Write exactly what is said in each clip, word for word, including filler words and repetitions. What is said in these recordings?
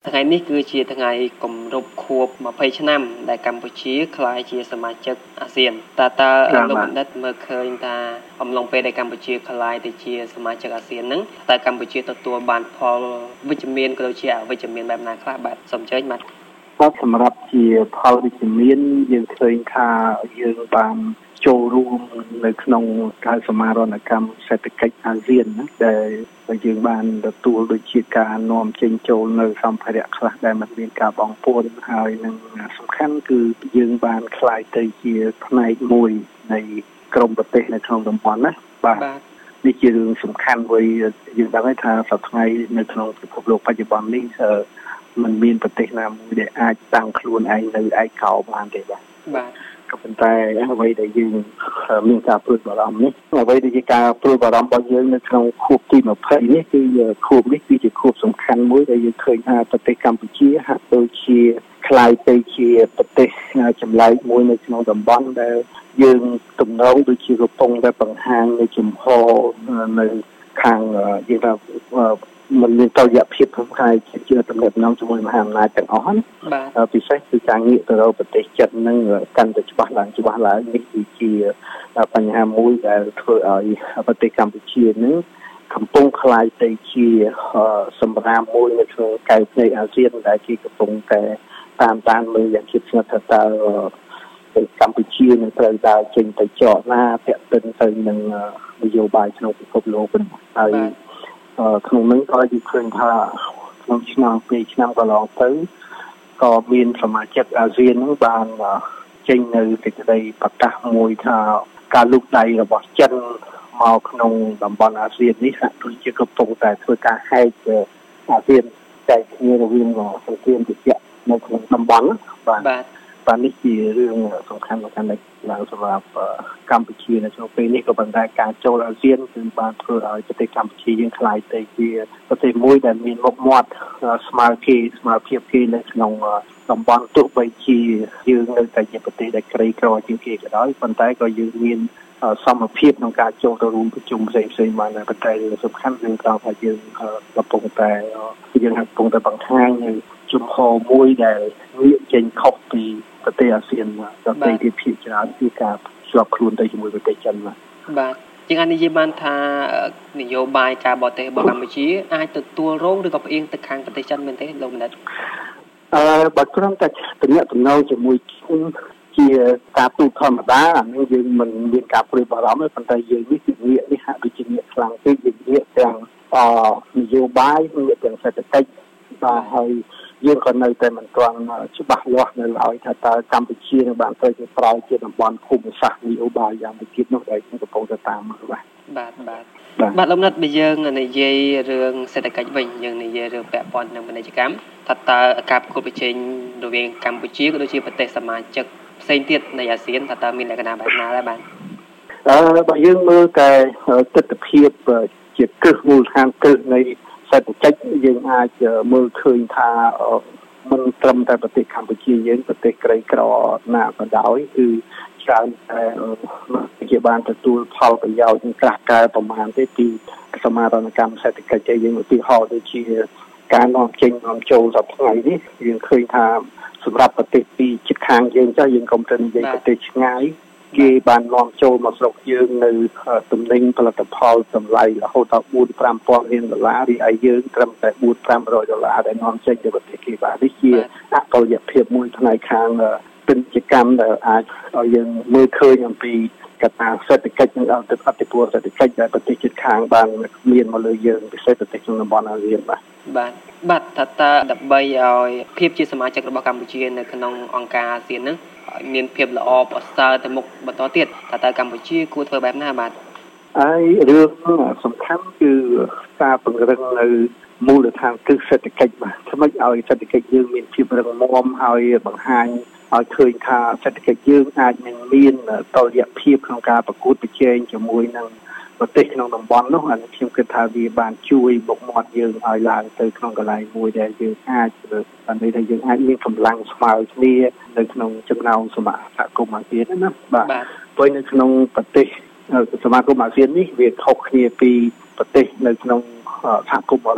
ថ្ងៃនេះគឺជាថ្ងៃគម្រប់ខួបยี่สิบឆ្នាំដែលកម្ពុជាក្លាយជាសមាជិកអាស៊ានតើតើលោកបណ្ឌិតមើលឃើញថាអំឡុងពេលដែលកម្ពុជាក្លាយទៅជាសមាជិកអាស៊ានហ្នឹងតើកម្ពុជាទទួលបានផលវិជ្ជមានក៏ដូចជាអវិជ្ជមានបែបណាខ្លះបាទសូមអញ្ជើញបាទបាទសម្រាប់ជាផលវិជ្ជមានយើងឃើញថាយើងបានចូលរួមនៅក្នុងការសមារណកម្មសេដ្ឋកិច្ចអាស៊ានណាដែលយើងបានទទួលដូចជាការនាំចេញចូលនៅសម្ភារៈខ្លះដែលมันមានការបងពុនហើយនឹងសំខាន់គឺយើងបានក្លាយទៅជាផ្នែកមួយនៃក្រុមប្រទេសនៅក្នុងតំបន់ណាបាទនេះជារឿងសំខាន់មួយយើងដឹងថាសប្តាហ៍ថ្ងៃនៅក្នុងពិភពលោកបច្ចុប្បន្ននេះมันមានប្រទេសណាមួយដែលអាចតាំងខ្លួនឯងនៅឯកោបានទេបាទបាទក៏ប៉ុន្តែអ្វីដែលយើងមានការព្រួយបារម្ភនេះអ្វីដែលជាការព្រួយបារម្ភរបស់យើងនៅក្នុងខួបទីยี่สิบនេះគឺខួបនេះគឺជាខួបសំខាន់មួយដែលយើងឃើញថាប្រទេសកម្ពុជាហាក់ដូចជាក្លាយទៅជាប្រទេសចម្លែកមួយនៅក្នុងតំបន់ដែលយើងទំនងដូចជាកំពុងតែបង្ហាញនៅជំហរនៅខាងយើងថាมันមានតលយៈភាពក្នុងការជាទំនាក់ទំនងជាមួយមហាអំណាចទាំងអស់ណាបាទពិសេសគឺការងាកទៅរកប្រទេសជិតនឹងកាន់តែច្បាស់ឡើងច្បាស់ឡើងនេះគឺជាបញ្ហាមួយដែលធ្វើឲ្យប្រទេសកម្ពុជានឹងកំពុងក្លាយទៅជាសម្រាមមួយនៅក្នុងកែវភ្នែកអាស៊ានដែលគេកំពុងតែតាមតានមើលយ៉ាងជិតស្និទ្ធថាតើកម្ពុជានឹងត្រូវដើរចេញទៅចរណាពាក់ព័ន្ធទៅនឹងនយោបាយក្នុងពិភពលោកហើយក្នុងនោះក៏យើងឃើញថាក្នុងឆ្នាំពីរឆ្នាំកន្លងទៅក៏មានសមាជិកអាស៊ាននឹងបានចេញនៅសេចក្តីប្រកាសមួយថាការលូកដៃរបស់ចិនមកក្នុងតំបន់អាស៊ាននេះហាក់ដូចជាកំពុងតែធ្វើការហែកអាស៊ានតែគ្នារវាងសង្គមជាតិនៅក្នុងតំបន់បាទបាទនេះជារឿងសំខាន់មួយខាងឡើងសម្រាប់កម្ពុជានៅក្នុងពេលនេះក៏ប៉ុន្តែការចូលអាស៊ានគឺបានធ្វើឲ្យប្រទេសកម្ពុជាយើងក្លាយទៅជាប្រទេសមួយដែលមានមុខមាត់ស្មើគេស្មើភាពគេនៅក្នុងតំបន់ទោះបីជាយើងនៅតែជាប្រទេសដែលក្រីក្រជាងគេក៏ដោយប៉ុន្តែក៏យើងមានសមភាពក្នុងការចូលទៅរួមប្រជុំផ្សេងៗបានតែប៉ុន្តែសំខាន់គឺត្រង់ថាយើងកំពុងតែយើងកំពុងតែបង្ហាញនៅជំហរមួយដែលងាកចេញខុសពីប្រទេសអាស៊ានប្រទេសទីភាគច្រើនគឺការជាប់ខ្លួនទៅជាមួយប្រទេសចិនបាទបាទជាងអាចនិយាយបានថានយោបាយការបរទេសរបស់កម្ពុជាអាចទទួលរងឬក៏ផ្អៀងទៅខាងប្រទេសចិនមែនទេលោកបណ្ឌិតអឺបើគ្រាន់តែតំណែងតំណងជាមួយជាការទូតធម្មតាអានេះយើងមិនមានការព្រួយបារម្ភទេប៉ុន្តែយើងនេះគឺងាកនេះហាក់ដូចជាងាកខ្លាំងពេកយើងងាកទាំងនយោបាយងាកទាំងសេដ្ឋកិច្ចបាទហើយយើងក៏នៅតែមិនទាន់ច្បាស់លាស់នៅឡើយថាតើកម្ពុជានឹងបានត្រូវជាប្រោយជាតំបន់ភូមិសាស្ត្រនយោបាយយ៉ាងវិចិត្រនោះដែលកំពុងតែតាមមើលបាទបាទបាទបាទលោកណាត់បើយើងនិយាយរឿងសេដ្ឋកិច្ចវិញយើងនិយាយរឿងពាក់ព័ន្ធនឹងពាណិជ្ជកម្មថាតើការប្រកួតប្រជែងរវាងកម្ពុជាក៏ដូចជាប្រទេសសមាជិកផ្សេងទៀតនៃអាស៊ានថាតើមានលក្ខណៈបែបណាដែរបាទអឺបើយើងមើលតែទស្សនវិជ្ជាជាគ្រឹះមូលដ្ឋានគ្រឹះនៃសេដ្ឋកិច្ចយើងអាចមើលឃើញថាមិនត្រឹមតែប្រទេសកម្ពុជាយើងប្រទេសក្រីក្រណាក៏ដោយគឺច្រើនតែជាបានទទួលផលប្រយោជន៍ក្រាស់កែប្រមាណទេពីសមារណកម្មសេដ្ឋកិច្ចយើងឧទាហរណ៍ដូចជាការនាំចេញនាំចូលសប្តាហ៍នេះយើងឃើញថាសម្រាប់ប្រទេសពីជិតខាងយើងចុះយើងកុំទៅនិយាយប្រទេសឆ្ងាយគេបាននាំចូលមកស្រុកយើងនៅទំនិញផលិតផលតម្លៃរហូតដល់bốn fiveពាន់លានដុល្លាររីឯយើងត្រឹមតែbốn five hundredដុល្លារដែលនាំចេញទៅប្រទេសគេបាទនេះជាអតុល្យភាពមួយផ្នែកខាងពាណិជ្ជកម្មដែលអាចឲ្យយើងមើលឃើញអំពីកត្តាសេដ្ឋកិច្ចនិងអតិពលសេដ្ឋកិច្ចដែលប្រទេសជិតខាងបានមានមកលើយើងពិសេសប្រទេសក្នុងតំបន់អាស៊ានបាទបាទបាទថាតើដើម្បីឲ្យភាពជាសមាជិករបស់កម្ពុជានៅក្នុងអង្គការអាស៊ានហ្នឹងឲ្យមានភាពល្អប្រសើរទៅមុខបន្តទៀតថាតើកម្ពុជាគួរធ្វើបែបណាបាទហើយរឿងសំខាន់គឺការពង្រឹងនៅមូលដ្ឋានគ្រឹះសេដ្ឋកិច្ចបាទធ្វើម៉េចឲ្យសេដ្ឋកិច្ចយើងមានភាពរឹងមាំហើយបង្ហាញឲ្យឃើញថាសេដ្ឋកិច្ចយើងអាចនឹងមានតុល្យភាពក្នុងការប្រកួតប្រជែងជាមួយនឹងប្រទេសក្នុងតំបន់នោះហើយខ្ញុំគិតថាវាបានជួយមុខមាត់យើងឲ្យឡើងទៅក្នុងកន្លែងមួយដែលយើងអាចបានន័យថាយើងអាចមានកម្លាំងស្មើគ្នានៅក្នុងចំណោមសមាគមអាស៊ានណាបាទព្រោះនៅក្នុងប្រទេសសមាគមអាស៊ាននេះវាខុសគ្នាពីប្រទេសនៅក្នុងសហគមន៍អឺរ៉ុប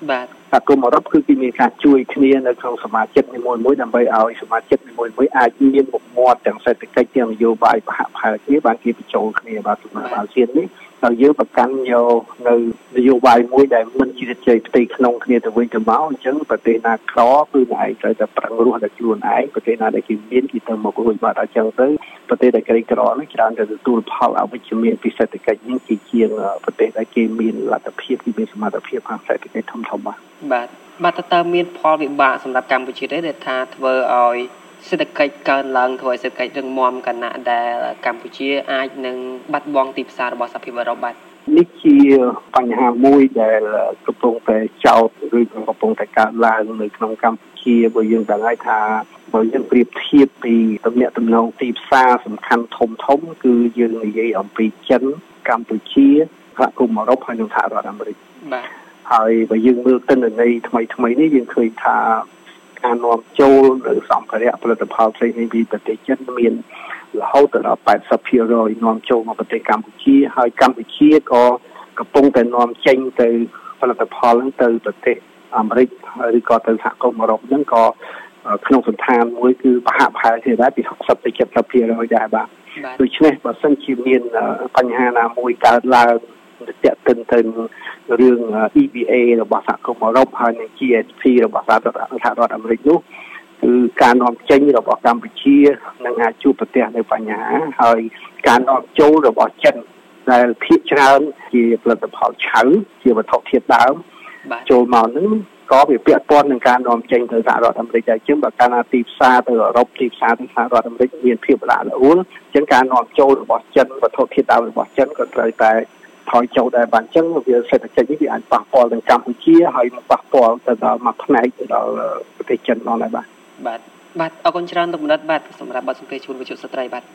បាទសហគមន៍អឺរ៉ុបគឺគេមានការជួយគ្នានៅក្នុងសមាជិកនីមួយៗដើម្បីឲ្យសមាជិកនីមួយៗអាចមានមុខមាត់ទាំងសេដ្ឋកិច្ចទាំងនយោបាយសហផែនគ្នាបានគេបញ្ចូលគ្នាបាទសម្រាប់អាស៊ាននេះហើយយើងប្រកាន់យកនៅនយោបាយមួយដែលមិនជ្រៀតជ្រែកផ្ទៃក្នុងគ្នាទៅវិញទៅមកអញ្ចឹងប្រទេសណាក្រគឺឯងត្រូវតែប្រឹងរស់ដោយខ្លួនឯងប្រទេសណាដែលគេមានគេទៅមករួចបាត់អញ្ចឹងទៅប្រទេសដែលក្រីក្រនេះច្រើនតែទទួលផលអវិជ្ជមានពីសេដ្ឋកិច្ចនេះជាជាងប្រទេសដែលគេមានលទ្ធភាពគេមានសមត្ថភាពខាងសេដ្ឋកិច្ចធំធំបាទបាទបាទតើមានផលវិបាកសម្រាប់កម្ពុជាទេដែលថាធ្វើឲ្យសេដ្ឋកិច្ចកើនឡើងធ្វើឲ្យសេដ្ឋកិច្ចរឹងមាំគណៈដែលកម្ពុជាអាចនឹងបាត់បង់ទីផ្សាររបស់សហភាពអឺរ៉ុបបាទនេះជាបញ្ហាមួយដែលកំពុងតែចោទឬកំពុងតែកើតឡើងនៅក្នុងកម្ពុជាបើយើងដឹងហើយថាបើយើងប្រៀបធៀបពីទំនាក់ទំនងទីផ្សារសំខាន់ធំធំគឺយើងនិយាយអំពីចិនកម្ពុជាសហគមន៍អឺរ៉ុបហើយនិងសហរដ្ឋអាមេរិកបាទហើយបើយើងមើលទិន្នន័យថ្មីថ្មីនេះយើងឃើញថាការនាំចូលនៅសម្ភារៈផលិតផលផ្សេងៗពីប្រទេសចិនមានរហូតដល់ แปดสิบភាគរយ នាំចូលមកប្រទេសកម្ពុជាហើយកម្ពុជាក៏កំពុងតែនាំចេញទៅផលិតផលហ្នឹងទៅប្រទេសអាមេរិកឬក៏ទៅសហគមន៍អឺរ៉ុបហ្នឹងក៏ក្នុងសន្តានមួយគឺប្រហាក់ប្រហែលគ្នាដែរពីหกสิบទៅ เจ็ดสิบភាគរย ដែរបាទដូច្នេះបើសិនជាមានបញ្ហាណាមួយកើតឡើងទាក់ទិនទៅរឿង E B A របស់សហគមន៍អឺរ៉ុបហើយនិង G S P របស់សហរដ្ឋអាមេរិកនោះគឺការនាំចេញរបស់កម្ពុជានឹងអាចជួបប្រទះនៅបញ្ហាហើយការនាំចូលរបស់ចិនដែលភាគច្រើនជាផលិតផលឆៅជាវត្ថុធាតុដើមចូលមកនឹងក៏វាពាក់ព័ន្ធនឹងការនាំចេញទៅសហរដ្ឋអាមេរិកដែរជាងបើកាលណាទីផ្សារទៅអឺរ៉ុបទីផ្សារទៅសហរដ្ឋអាមេរិកមានភាពរអាក់រអួលអញ្ចឹងការនាំចូលរបស់ចិនវត្ថុធាតុដើមរបស់ចិនក៏ត្រូវតែថយចុះដែរបាទអញ្ចឹងវាសេដ្ឋកិច្ចនេះវាអាចប៉ះពាល់ដល់កម្ពុជាហើយមកប៉ះពាល់ទៅដល់មួយផ្នែកទៅដល់ប្រទេសចិនផងដែរបាទបាទបាទអរគុណច្រើនលោកបណ្ឌិតបាទសម្រាប់បទសម្ភាសន៍ជូនវិទ្យុស្ត្រីបាទ